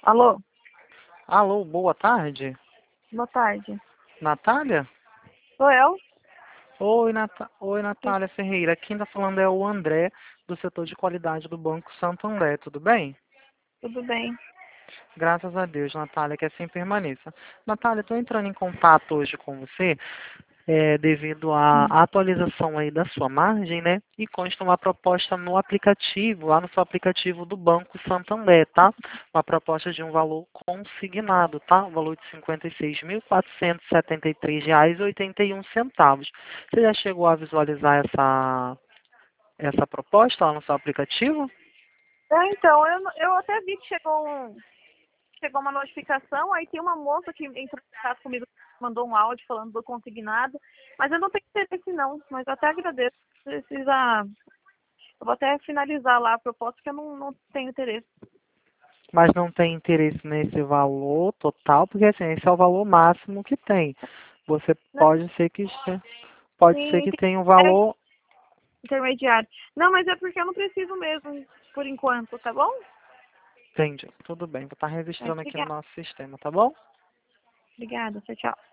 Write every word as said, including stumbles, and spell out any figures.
Alô, Alô, boa tarde. boa tarde. Natália? Sou eu? Oi, Nata... Oi, Sim, Natália Ferreira. Quem está falando é o André, do setor de qualidade do Banco Santander. Tudo bem? tudo bem. Graças a Deus, Natália, que assim permaneça. Natália, estou entrando em contato hoje com você é, devido à Hum. atualização aí da sua margem, né? E consta uma proposta no aplicativo, lá no seu aplicativo do Banco Santander, tá? Uma proposta de um valor consignado, tá? Um valor de cinquenta e seis mil quatrocentos e setenta e três reais e oitenta e um centavos. Você já chegou a visualizar essa, essa proposta lá no seu aplicativo? É, então, eu, eu até vi que chegou, um, chegou uma notificação, aí tem uma moça que entrou em contato comigo, mandou um áudio falando do consignado, mas eu não tenho interesse não, mas eu até agradeço. Precisa, eu vou até finalizar lá a proposta, porque eu não, não tenho interesse. Mas não tem interesse nesse valor total, porque assim, esse é o valor máximo que tem. Você Não, pode ser que este- pode ser sim, que tem tenha um é, valor. intermediário. Não, mas é porque eu não preciso mesmo, por enquanto, tá bom? Entendi. Tudo bem, vou estar É, registrando aqui no obrigada, nosso sistema, tá bom? obrigada, tchau, tchau.